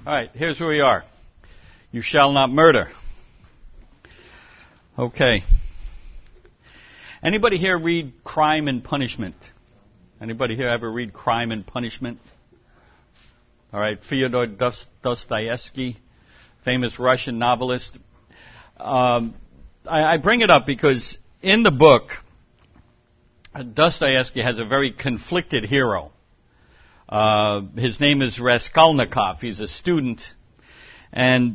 All right, here's where we are. You shall not murder. Okay. Anybody here read Crime and Punishment? Anybody here ever read Crime and Punishment? All right, Fyodor Dostoevsky, famous Russian novelist. I bring it up because in the book, Dostoevsky has a very conflicted hero. His name is Raskolnikov. He's a student, and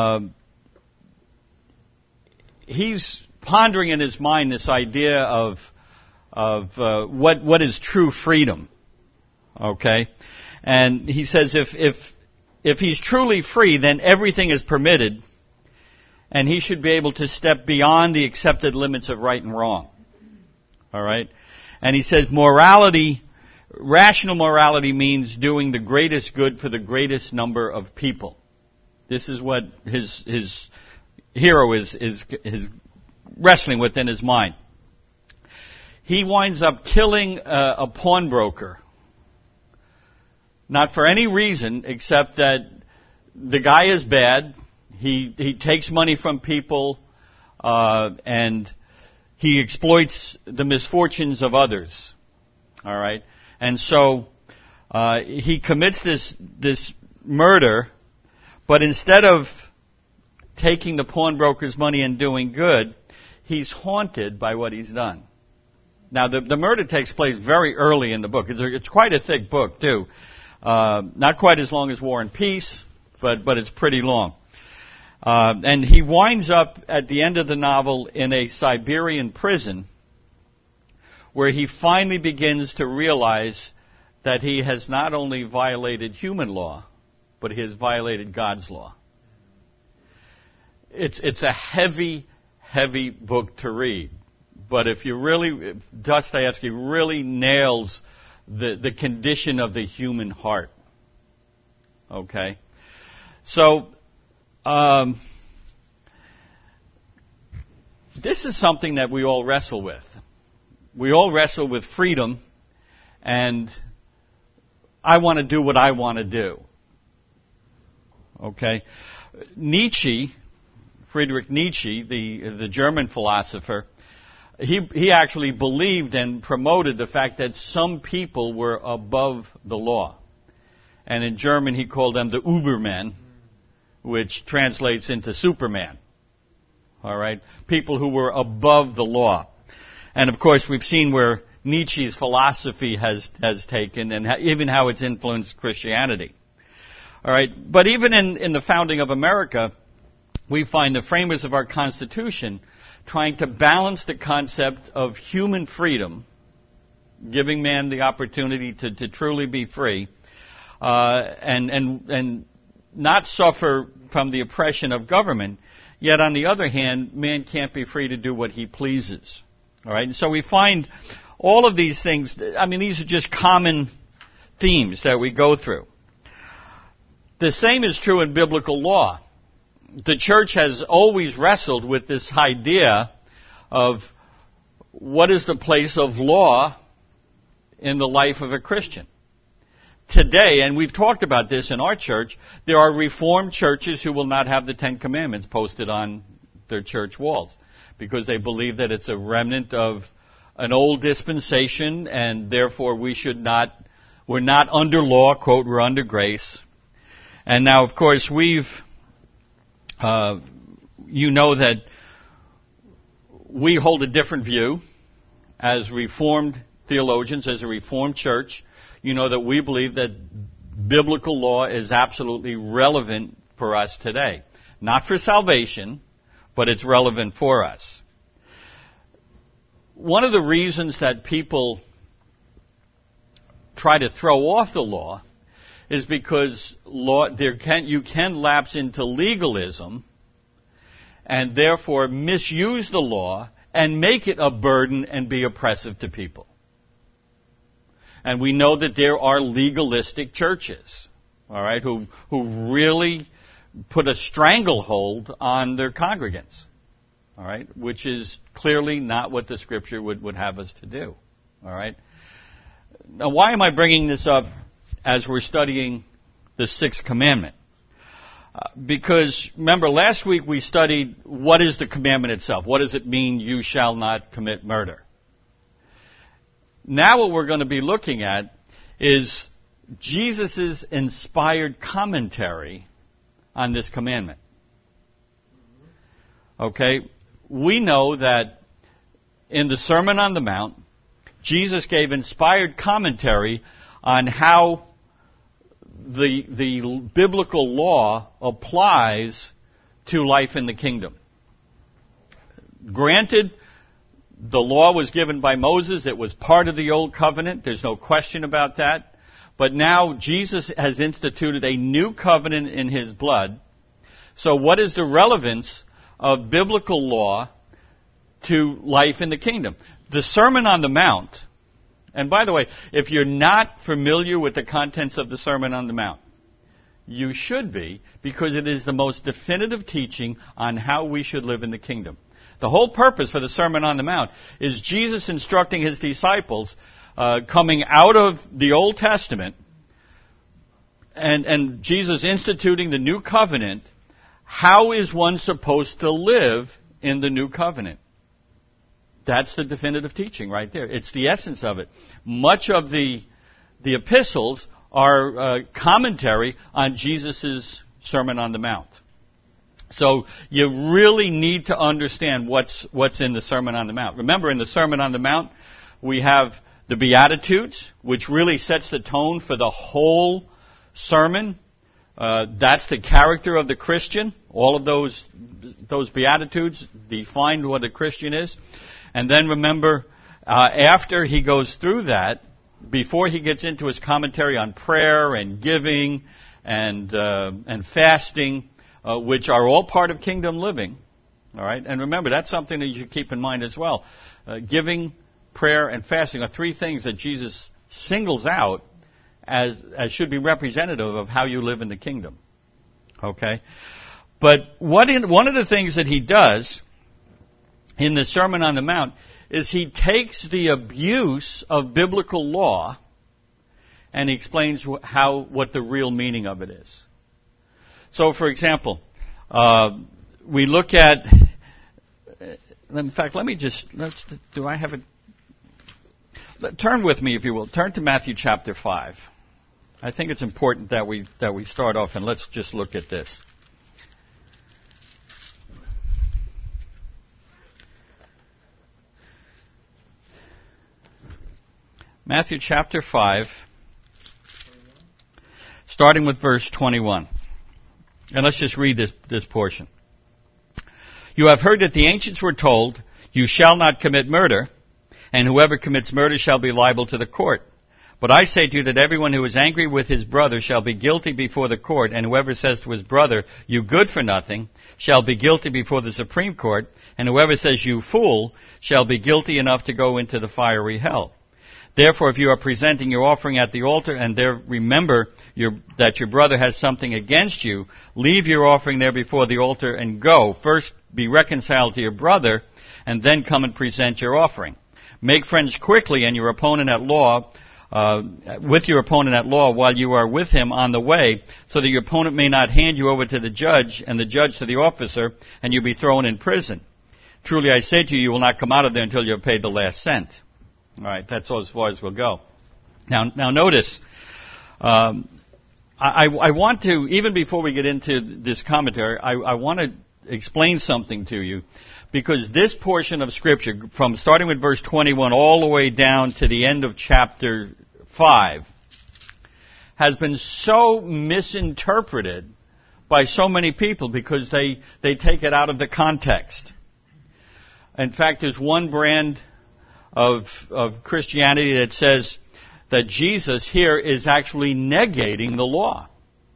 he's pondering in his mind this idea of what is true freedom. Okay, and he says if he's truly free, then everything is permitted, and he should be able to step beyond the accepted limits of right and wrong. All right, and he says rational morality means doing the greatest good for the greatest number of people. This is what his hero is wrestling with in his mind. He winds up killing a pawnbroker, not for any reason except that the guy is bad. He takes money from people and he exploits the misfortunes of others. All right. And so he commits this murder, but instead of taking the pawnbroker's money and doing good, he's haunted by what he's done. Now, the murder takes place very early in the book. It's quite a thick book, too. Not quite as long as War and Peace, but it's pretty long. And he winds up at the end of the novel in a Siberian prison, where he finally begins to realize that he has not only violated human law, but he has violated God's law. It's a heavy, heavy book to read. But if Dostoevsky really nails the condition of the human heart. Okay? So, this is something that we all wrestle with. We all wrestle with freedom, and I want to do what I want to do. Okay? Friedrich Nietzsche, the German philosopher, he actually believed and promoted the fact that some people were above the law. And in German he called them the Übermen, which translates into Superman. All right? People who were above the law. And of course, we've seen where Nietzsche's philosophy has taken, and even how it's influenced Christianity. All right, but even in the founding of America, we find the framers of our Constitution trying to balance the concept of human freedom, giving man the opportunity to truly be free, and not suffer from the oppression of government. Yet on the other hand, man can't be free to do what he pleases. All right, and so we find all of these things. I mean, these are just common themes that we go through. The same is true in biblical law. The church has always wrestled with this idea of what is the place of law in the life of a Christian. Today, and we've talked about this in our church, there are Reformed churches who will not have the Ten Commandments posted on their church walls, because they believe that it's a remnant of an old dispensation, and therefore we're not under law, quote, we're under grace. And now, of course, you know that we hold a different view as Reformed theologians, as a Reformed church. You know that we believe that biblical law is absolutely relevant for us today. Not for salvation, but it's relevant for us. One of the reasons that people try to throw off the law is because you can lapse into legalism and therefore misuse the law and make it a burden and be oppressive to people. And we know that there are legalistic churches, all right, who really put a stranglehold on their congregants, all right, which is clearly not what the Scripture would have us to do, all right. Now, why am I bringing this up as we're studying the Sixth Commandment? Because, remember, last week we studied what is the commandment itself. What does it mean, you shall not commit murder? Now what we're going to be looking at is Jesus' inspired commentary on this commandment. Okay? We know that in the Sermon on the Mount, Jesus gave inspired commentary on how the biblical law applies to life in the kingdom. Granted, the law was given by Moses. It was part of the Old Covenant. There's no question about that. But now Jesus has instituted a new covenant in His blood. So what is the relevance of biblical law to life in the kingdom? The Sermon on the Mount. And by the way, if you're not familiar with the contents of the Sermon on the Mount, you should be, because it is the most definitive teaching on how we should live in the kingdom. The whole purpose for the Sermon on the Mount is Jesus instructing His disciples, coming out of the Old Testament, and Jesus instituting the new covenant. How is one supposed to live in the new covenant? That's the definitive teaching right there. It's the essence of it. Much of the epistles are commentary on Jesus' Sermon on the Mount. So you really need to understand what's in the Sermon on the Mount. Remember, in the Sermon on the Mount, we have the Beatitudes, which really sets the tone for the whole sermon. That's the character of the Christian. All of those Beatitudes define what a Christian is. And then remember, after he goes through that, before he gets into his commentary on prayer and giving and fasting, which are all part of kingdom living, all right. And remember, that's something that you should keep in mind as well. Giving, prayer, and fasting are three things that Jesus singles out as should be representative of how you live in the kingdom. Okay, but one of the things that he does in the Sermon on the Mount is he takes the abuse of biblical law and he explains what the real meaning of it is. So, for example, we look at. In fact, do I have it? Turn with me, if you will. Turn to Matthew chapter 5. I think it's important that we start off, and let's just look at this. Matthew chapter 5, starting with verse 21. And let's just read this portion. You have heard that the ancients were told, you shall not commit murder, and whoever commits murder shall be liable to the court. But I say to you that everyone who is angry with his brother shall be guilty before the court, and whoever says to his brother, you good for nothing, shall be guilty before the Supreme Court, and whoever says, you fool, shall be guilty enough to go into the fiery hell. Therefore, if you are presenting your offering at the altar, and there remember that your brother has something against you, leave your offering there before the altar and go. First be reconciled to your brother, and then come and present your offering. Make friends quickly with your opponent at law while you are with him on the way, so that your opponent may not hand you over to the judge, and the judge to the officer, and you be thrown in prison. Truly I say to you, you will not come out of there until you have paid the last cent. All right, that's as far as we'll go. Now notice, I want to, even before we get into this commentary, I want to explain something to you, because this portion of Scripture, from starting with verse 21 all the way down to the end of chapter 5, has been so misinterpreted by so many people because they take it out of the context. In fact, there's one brand of Christianity that says that Jesus here is actually negating the law.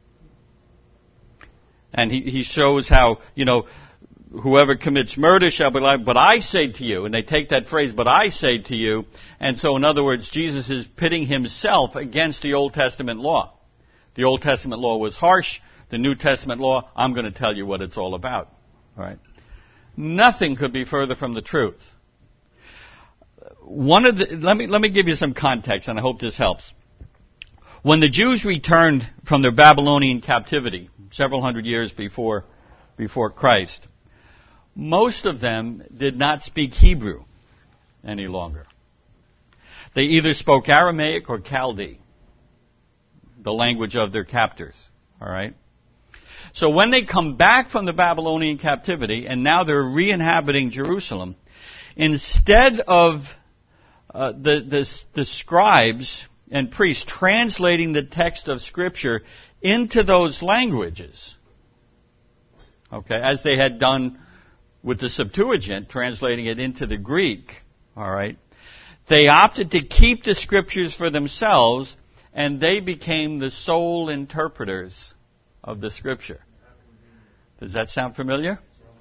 And he shows how, whoever commits murder shall be liable. But I say to you, and they take that phrase, but I say to you, and so in other words, Jesus is pitting himself against the Old Testament law. The Old Testament law was harsh. The New Testament law, I'm going to tell you what it's all about. All right? Nothing could be further from the truth. Let me give you some context, and I hope this helps. When the Jews returned from their Babylonian captivity, several hundred years before Christ, most of them did not speak Hebrew any longer. They either spoke Aramaic or Chaldee, the language of their captors. All right? So when they come back from the Babylonian captivity, and now they're re-inhabiting Jerusalem, instead of the scribes and priests translating the text of Scripture into those languages, okay, as they had done with the Septuagint, translating it into the Greek, all right, they opted to keep the Scriptures for themselves, and they became the sole interpreters of the Scripture. Does that sound familiar?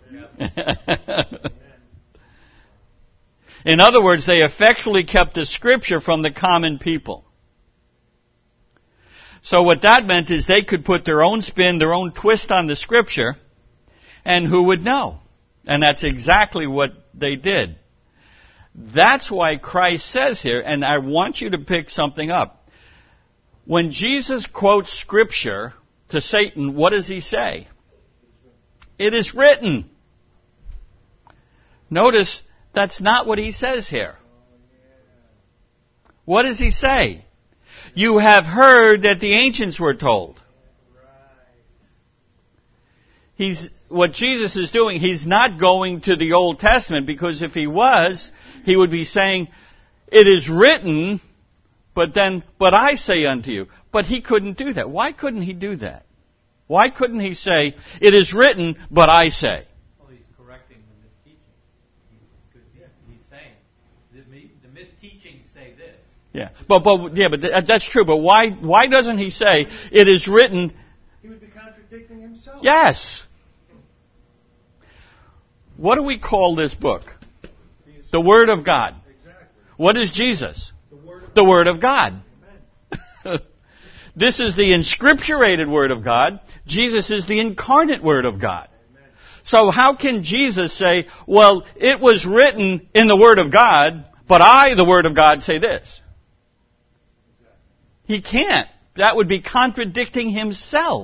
In other words, they effectually kept the Scripture from the common people. So what that meant is they could put their own spin, their own twist on the Scripture, and who would know? And that's exactly what they did. That's why Christ says here, and I want you to pick something up. When Jesus quotes Scripture to Satan, what does he say? It is written. Notice, that's not what he says here. What does he say? You have heard that the ancients were told. What Jesus is doing, he's not going to the Old Testament, because if he was, he would be saying, it is written, but I say unto you. But he couldn't do that. Why couldn't he do that? Why couldn't he say, it is written, but I say? Well, he's correcting the misteaching. Because he's saying, the misteachings say this. Yeah, but that's true. But why doesn't he say, it is written? He would be contradicting himself. Yes. What do we call this book? The Word of God. Exactly. What is Jesus? The Word of God. Amen. This is the inscripturated Word of God. Jesus is the incarnate Word of God. Amen. So how can Jesus say, well, it was written in the Word of God, but I, the Word of God, say this? He can't. That would be contradicting himself.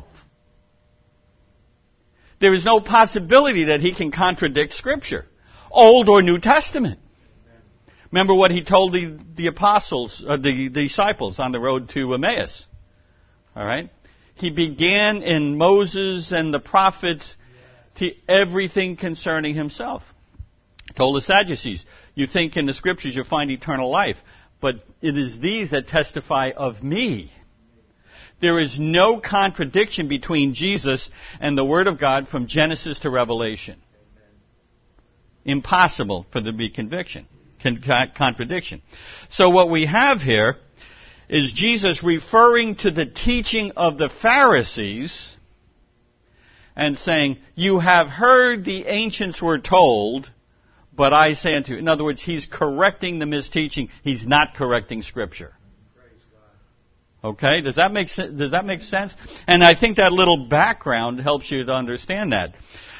There is no possibility that he can contradict Scripture, Old or New Testament. Remember what he told the apostles, the disciples on the road to Emmaus. All right? He began in Moses and the prophets to everything concerning himself. Told the Sadducees, you think in the Scriptures you'll find eternal life, but it is these that testify of me. There is no contradiction between Jesus and the Word of God from Genesis to Revelation. Impossible for there to be contradiction. So what we have here is Jesus referring to the teaching of the Pharisees and saying, you have heard the ancients were told, but I say unto you. In other words, he's correcting the misteaching. He's not correcting Scripture. Okay? Does that make sense? And I think that little background helps you to understand that.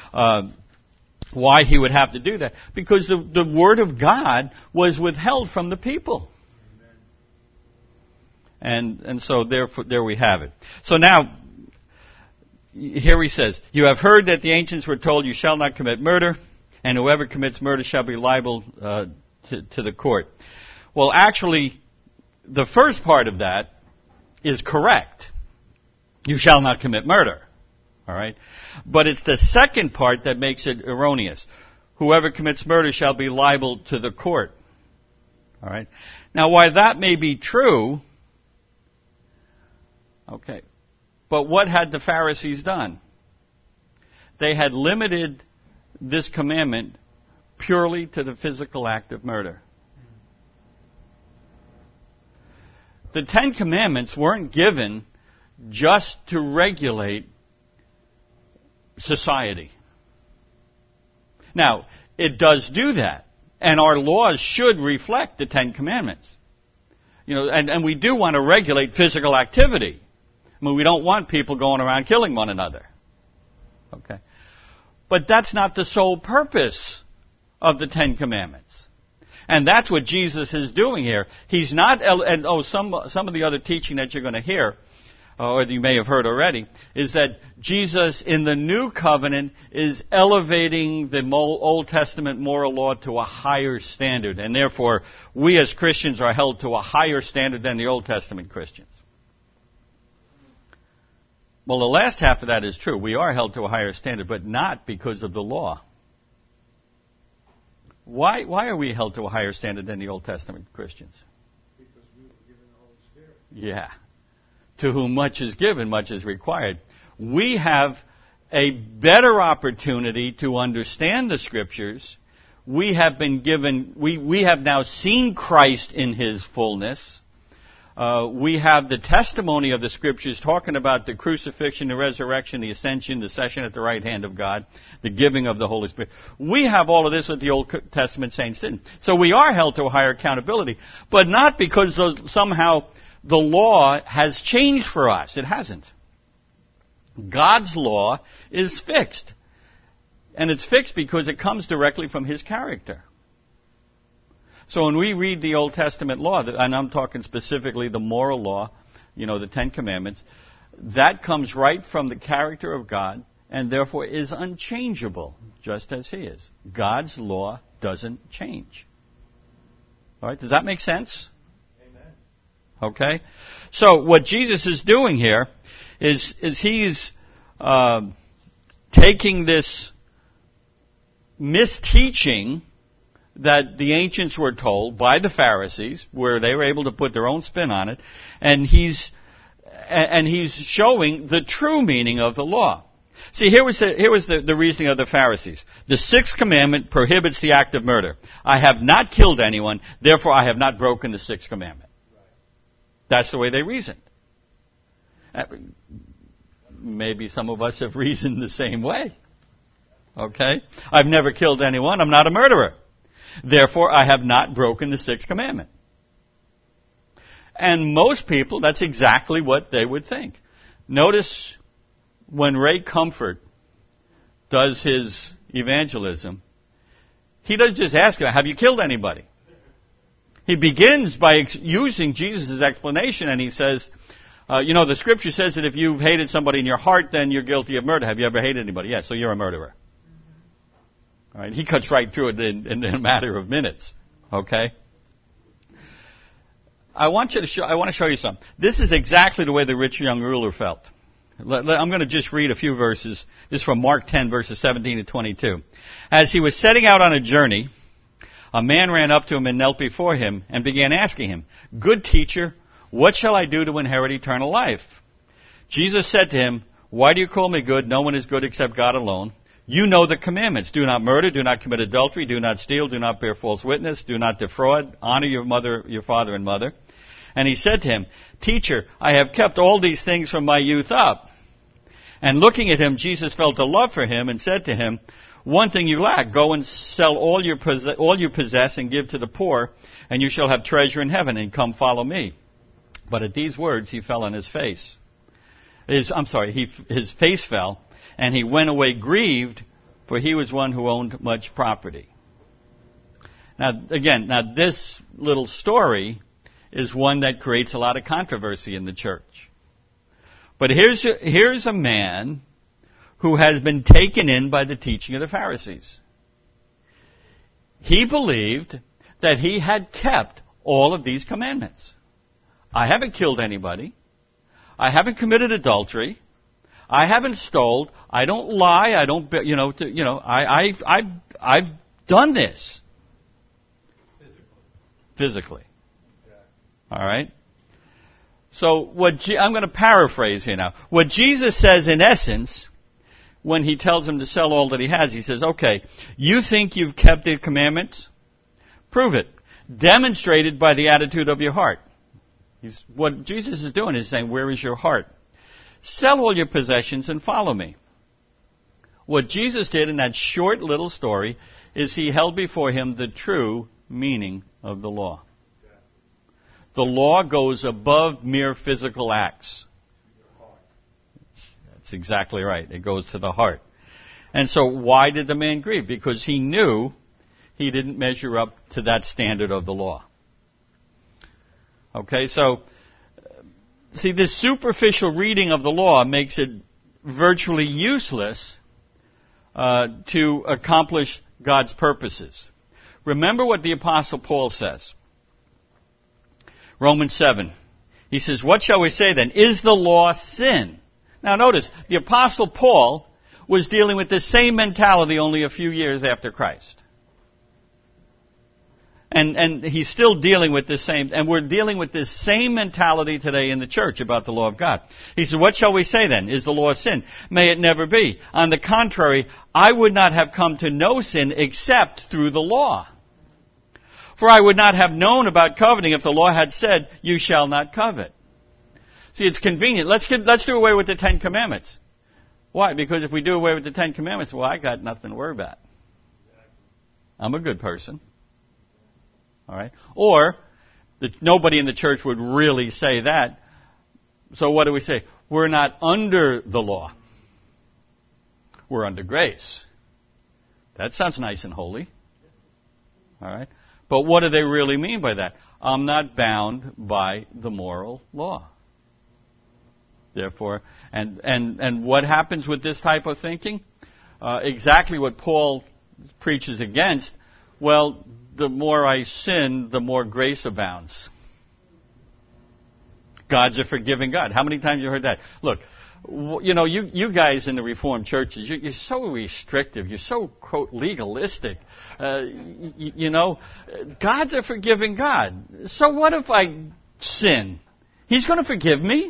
Why he would have to do that. Because the Word of God was withheld from the people. And so there we have it. So now, here he says, you have heard that the ancients were told, you shall not commit murder, and whoever commits murder shall be liable to the court. Well, actually, the first part of that is correct. You shall not commit murder. All right? But it's the second part that makes it erroneous. Whoever commits murder shall be liable to the court. All right? Now, while that may be true, okay, but what had the Pharisees done? They had limited this commandment purely to the physical act of murder. The Ten Commandments weren't given just to regulate society. Now, it does do that, and our laws should reflect the Ten Commandments. You know, and we do want to regulate physical activity. I mean, we don't want people going around killing one another. Okay. But that's not the sole purpose of the Ten Commandments. And that's what Jesus is doing here. He's not, some of the other teaching that you're going to hear, or you may have heard already, is that Jesus in the new covenant is elevating the Old Testament moral law to a higher standard. And therefore, we as Christians are held to a higher standard than the Old Testament Christians. Well, the last half of that is true. We are held to a higher standard, but not because of the law. Why are we held to a higher standard than the Old Testament Christians? Because we were given the Holy Spirit. Yeah. To whom much is given, much is required. We have a better opportunity to understand the Scriptures. We have been given, we have now seen Christ in His fullness. We have the testimony of the Scriptures talking about the crucifixion, the resurrection, the ascension, the session at the right hand of God, the giving of the Holy Spirit. We have all of this that the Old Testament saints didn't. So we are held to a higher accountability, but not because somehow the law has changed for us. It hasn't. God's law is fixed. And it's fixed because it comes directly from His character. So when we read the Old Testament law, and I'm talking specifically the moral law, the Ten Commandments, that comes right from the character of God and therefore is unchangeable, just as He is. God's law doesn't change. All right, does that make sense? Amen. Okay? So what Jesus is doing here is He's taking this misteaching that the ancients were told by the Pharisees, where they were able to put their own spin on it, and he's showing the true meaning of the law. See, here was the reasoning of the Pharisees. The sixth commandment prohibits the act of murder. I have not killed anyone, therefore I have not broken the sixth commandment. That's the way they reasoned. Maybe some of us have reasoned the same way. Okay? I've never killed anyone, I'm not a murderer. Therefore, I have not broken the sixth commandment. And most people, that's exactly what they would think. Notice when Ray Comfort does his evangelism, he doesn't just ask him, have you killed anybody? He begins by using Jesus' explanation, and he says, the Scripture says that if you've hated somebody in your heart, then you're guilty of murder. Have you ever hated anybody? Yes, so you're a murderer. All right, he cuts right through it in a matter of minutes. Okay? I want to show you something. This is exactly the way the rich young ruler felt. I'm going to just read a few verses. This is from Mark 10, verses 17 to 22. As he was setting out on a journey, a man ran up to him and knelt before him and began asking him, "Good teacher, what shall I do to inherit eternal life?" Jesus said to him, "Why do you call me good? No one is good except God alone. You know the commandments. Do not murder, do not commit adultery, do not steal, do not bear false witness, do not defraud, honor your father and mother." And he said to him, "Teacher, I have kept all these things from my youth up." And looking at him, Jesus felt a love for him and said to him, "One thing you lack. Go and sell all you possess and give to the poor, and you shall have treasure in heaven, and come follow me." But at these words, he fell on his face. His face fell, and he went away grieved, for he was one who owned much property. Now, this little story is one that creates a lot of controversy in the church. But here's a man who has been taken in by the teaching of the Pharisees. He believed that he had kept all of these commandments. I haven't killed anybody. I haven't committed adultery. I haven't stole. I don't lie. I don't, I've done this. Physically. All right? So I'm going to paraphrase here now. What Jesus says in essence, when he tells him to sell all that he has, he says, okay, you think you've kept the commandments? Prove it. Demonstrate it by the attitude of your heart. What Jesus is doing is saying, where is your heart? Sell all your possessions and follow me. What Jesus did in that short little story is he held before him the true meaning of the law. The law goes above mere physical acts. That's exactly right. It goes to the heart. And so why did the man grieve? Because he knew he didn't measure up to that standard of the law. Okay, so, see, this superficial reading of the law makes it virtually useless to accomplish God's purposes. Remember what the Apostle Paul says. Romans 7. He says, what shall we say then? Is the law sin? Now notice, the Apostle Paul was dealing with the same mentality only a few years after Christ. And he's still dealing with this same, and we're dealing with this same mentality today in the church about the law of God. He said, what shall we say then? Is the law sin? May it never be. On the contrary, I would not have come to know sin except through the law. For I would not have known about coveting if the law had said, you shall not covet. See, it's convenient. Let's do away with the Ten Commandments. Why? Because if we do away with the Ten Commandments, well, I got nothing to worry about. I'm a good person. All right? Or, nobody in the church would really say that. So what do we say? We're not under the law. We're under grace. That sounds nice and holy. All right? But what do they really mean by that? I'm not bound by the moral law. Therefore, and what happens with this type of thinking? Exactly what Paul preaches against. Well, the more I sin, the more grace abounds. God's a forgiving God. How many times have you heard that? Look, you know, you guys in the Reformed churches, you're so restrictive. You're so, quote, legalistic. You know, God's a forgiving God. So what if I sin? He's going to forgive me?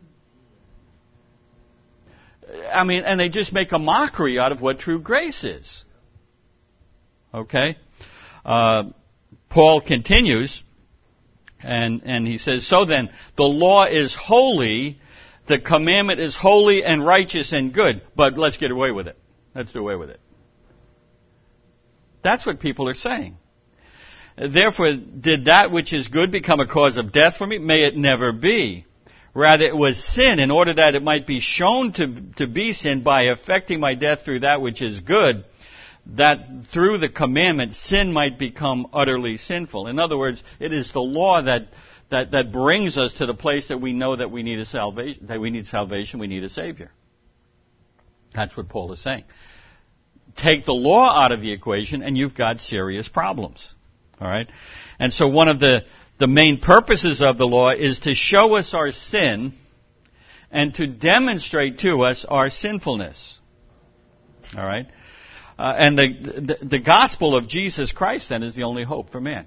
I mean, and they just make a mockery out of what true grace is. Okay? Paul continues, and he says, so then, the law is holy, the commandment is holy and righteous and good, but let's get away with it. Let's do away with it. That's what people are saying. Therefore, did that which is good become a cause of death for me? May it never be. Rather, it was sin in order that it might be shown to be sin by affecting my death through that which is good, that through the commandment sin might become utterly sinful. In other words, it is the law that brings us to the place that we know that we need a salvation, we need a Savior. That's what Paul is saying. Take the law out of the equation and you've got serious problems. All right? And so one of the main purposes of the law is to show us our sin and to demonstrate to us our sinfulness. All right? And the gospel of Jesus Christ, then, is the only hope for man.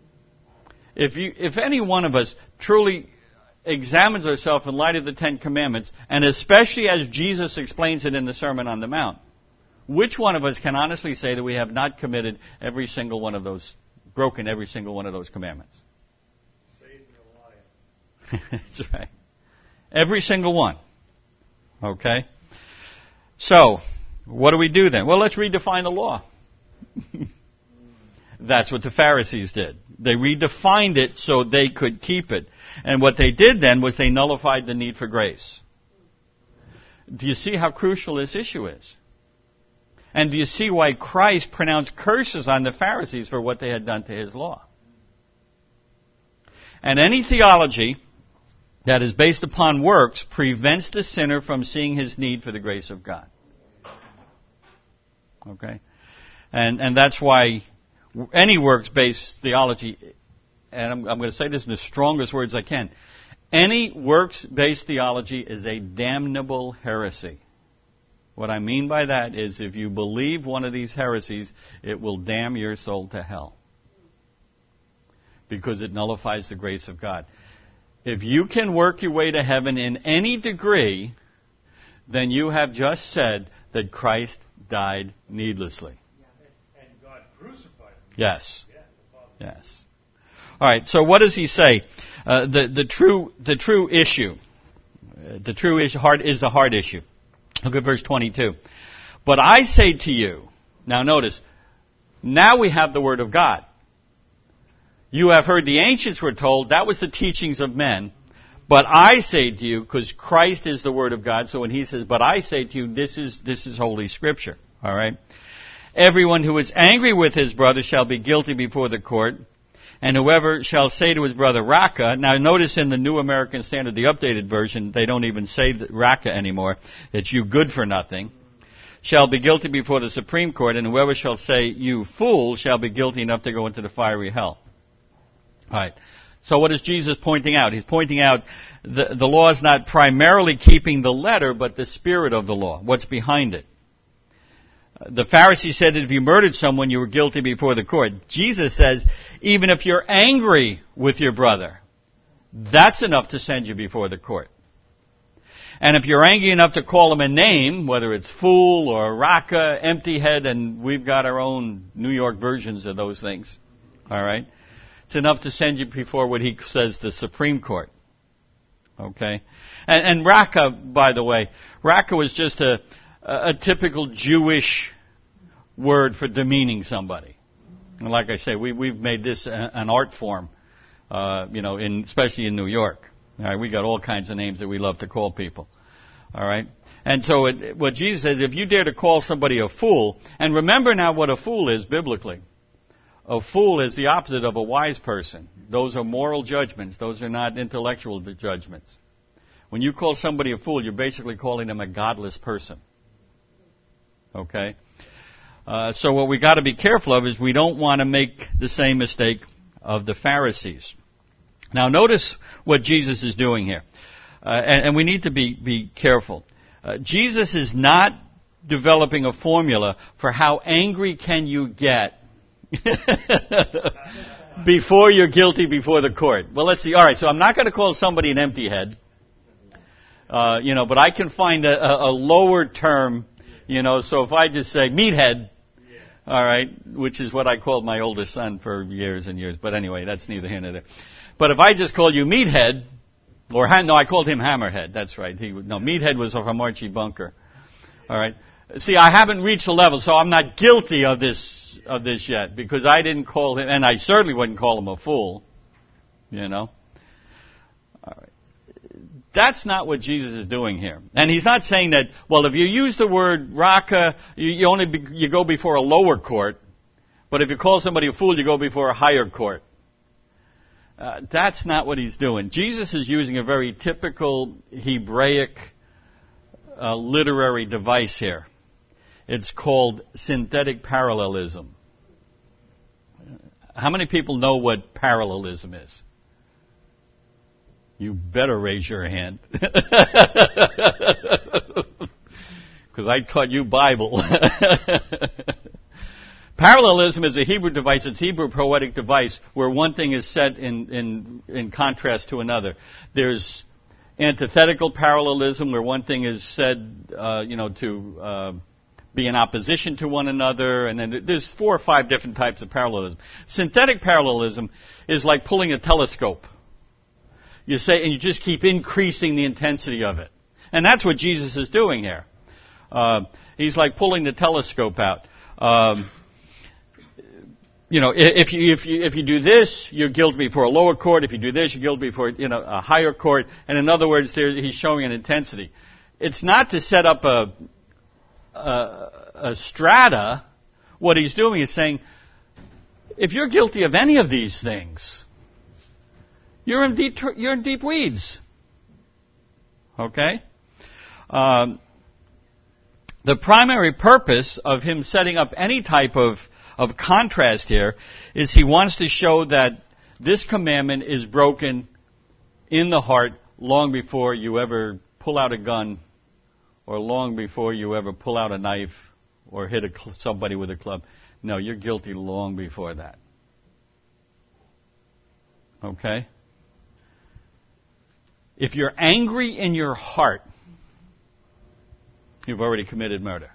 If any one of us truly examines ourselves in light of the Ten Commandments, and especially as Jesus explains it in the Sermon on the Mount, which one of us can honestly say that we have not committed every single one of those, broken every single one of those commandments? Satan and liar. That's right. Every single one. Okay? So, what do we do then? Well, let's redefine the law. That's what the Pharisees did. They redefined it so they could keep it. And what they did then was they nullified the need for grace. Do you see how crucial this issue is? And do you see why Christ pronounced curses on the Pharisees for what they had done to His law? And any theology that is based upon works prevents the sinner from seeing his need for the grace of God. Okay? And that's why any works-based theology, and I'm going to say this in the strongest words I can, any works-based theology is a damnable heresy. What I mean by that is if you believe one of these heresies, it will damn your soul to hell. Because it nullifies the grace of God. If you can work your way to heaven in any degree, then you have just said that Christ died needlessly. And God crucified him. Yes. Yes. All right. So what does he say? The true issue is the hard issue. Look at verse 22. But I say to you, now notice, now we have the word of God. You have heard the ancients were told, that was the teachings of men. But I say to you, because Christ is the word of God, so when he says, but I say to you, this is Holy Scripture. All right? Everyone who is angry with his brother shall be guilty before the court. And whoever shall say to his brother, Raka, now notice in the New American Standard, the updated version, they don't even say Raka anymore. It's you good for nothing. Shall be guilty before the Supreme Court, and whoever shall say, you fool, shall be guilty enough to go into the fiery hell. Alright. So what is Jesus pointing out? He's pointing out the law is not primarily keeping the letter, but the spirit of the law. What's behind it? The Pharisees said that if you murdered someone, you were guilty before the court. Jesus says, even if you're angry with your brother, that's enough to send you before the court. And if you're angry enough to call him a name, whether it's fool or raka, empty head, and we've got our own New York versions of those things, all right, it's enough to send you before what he says the Supreme Court. Okay? And raka, by the way, raka was just a typical Jewish word for demeaning somebody. And like I say, we've made this an art form, especially in New York. All right, we got all kinds of names that we love to call people. All right, and so what Jesus says, if you dare to call somebody a fool, and remember now what a fool is biblically. A fool is the opposite of a wise person. Those are moral judgments. Those are not intellectual judgments. When you call somebody a fool, you're basically calling them a godless person. Okay? So what we got to be careful of is we don't want to make the same mistake of the Pharisees. Now notice what Jesus is doing here. And we need to be careful. Jesus is not developing a formula for how angry can you get before you're guilty before the court. Well, let's see. All right, so I'm not going to call somebody an empty head. But I can find a lower term, so if I just say meathead, all right, which is what I called my oldest son for years and years. But anyway, that's neither here nor there. But if I just call you meathead, I called him hammerhead. That's right. Meathead was from Archie Bunker. All right. See, I haven't reached the level, so I'm not guilty of this yet, because I didn't call him, and I certainly wouldn't call him a fool. All right. That's not what Jesus is doing here. And he's not saying that, well, if you use the word raka, you go before a lower court, but if you call somebody a fool, you go before a higher court. That's not what he's doing. Jesus is using a very typical Hebraic literary device here. It's called synthetic parallelism. How many people know what parallelism is? You better raise your hand. Because I taught you Bible. Parallelism is a Hebrew device. It's a Hebrew poetic device where one thing is set in contrast to another. There's antithetical parallelism where one thing is said, to be in opposition to one another. And then there's 4 or 5 different types of parallelism. Synthetic parallelism is like pulling a telescope. You say, and you just keep increasing the intensity of it. And that's what Jesus is doing here. He's like pulling the telescope out. If you do this, you're guilty before a lower court. If you do this, you're guilty before, a higher court. And in other words, he's showing an intensity. It's not to set up a strata. What he's doing is saying, if you're guilty of any of these things, you're in deep weeds. Okay? The primary purpose of him setting up any type of contrast here is he wants to show that this commandment is broken in the heart long before you ever pull out a gun, or long before you ever pull out a knife or hit somebody with a club. No, you're guilty long before that. Okay? If you're angry in your heart, you've already committed murder.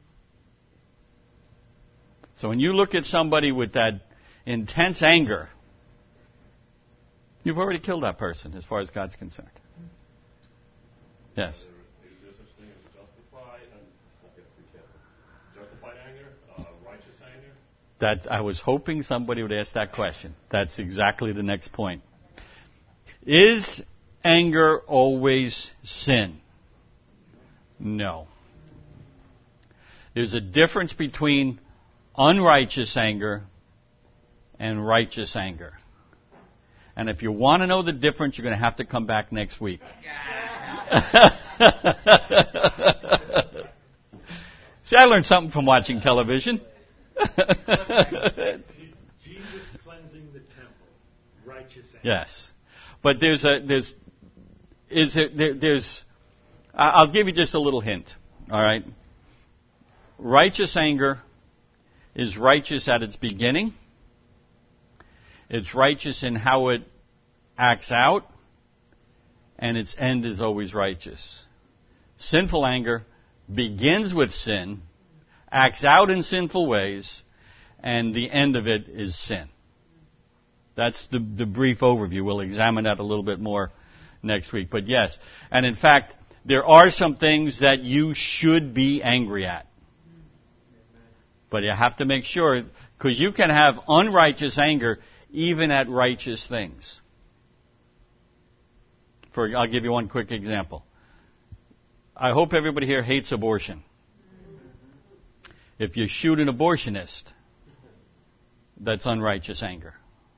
So when you look at somebody with that intense anger, you've already killed that person as far as God's concerned. Yes? Is there such thing as justified anger, righteous anger? That I was hoping somebody would ask that question. That's exactly the next point. Is anger always sin? No. There's a difference between unrighteous anger, and righteous anger. And if you want to know the difference, you're going to have to come back next week. See, I learned something from watching television. Jesus cleansing the temple, righteous anger. Yes, but I'll give you just a little hint. All right, righteous anger is righteous at its beginning. It's righteous in how it acts out, and its end is always righteous. Sinful anger begins with sin, acts out in sinful ways, and the end of it is sin. That's the brief overview. We'll examine that a little bit more next week. But yes, and in fact, there are some things that you should be angry at. But you have to make sure, because you can have unrighteous anger even at righteous things. I'll give you one quick example. I hope everybody here hates abortion. If you shoot an abortionist, that's unrighteous anger.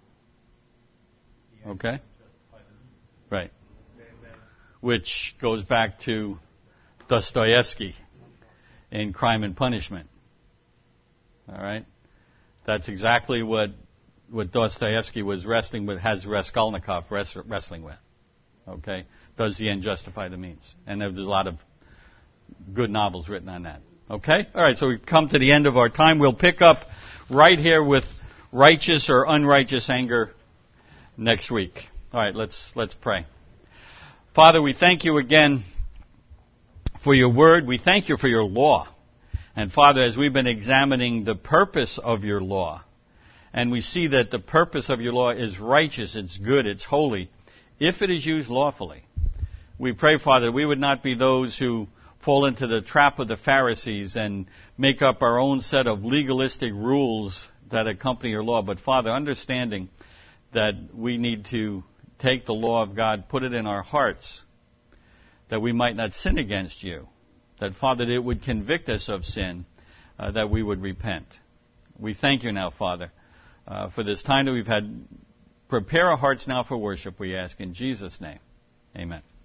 Okay? Right. Which goes back to Dostoevsky in Crime and Punishment. All right? That's exactly what Dostoevsky was wrestling with, has Raskolnikov wrestling with. Okay? Does the end justify the means? And there's a lot of good novels written on that. Okay? All right, so we've come to the end of our time. We'll pick up right here with righteous or unrighteous anger next week. All right, let's pray. Father, we thank you again for your word. We thank you for your law. And Father, as we've been examining the purpose of your law, and we see that the purpose of your law is righteous, it's good, it's holy, if it is used lawfully. We pray, Father, we would not be those who fall into the trap of the Pharisees and make up our own set of legalistic rules that accompany your law. But Father, understanding that we need to take the law of God, put it in our hearts, that we might not sin against you. That, Father, that it would convict us of sin, that we would repent. We thank you now, Father, for this time that we've had. Prepare our hearts now for worship, we ask in Jesus' name. Amen.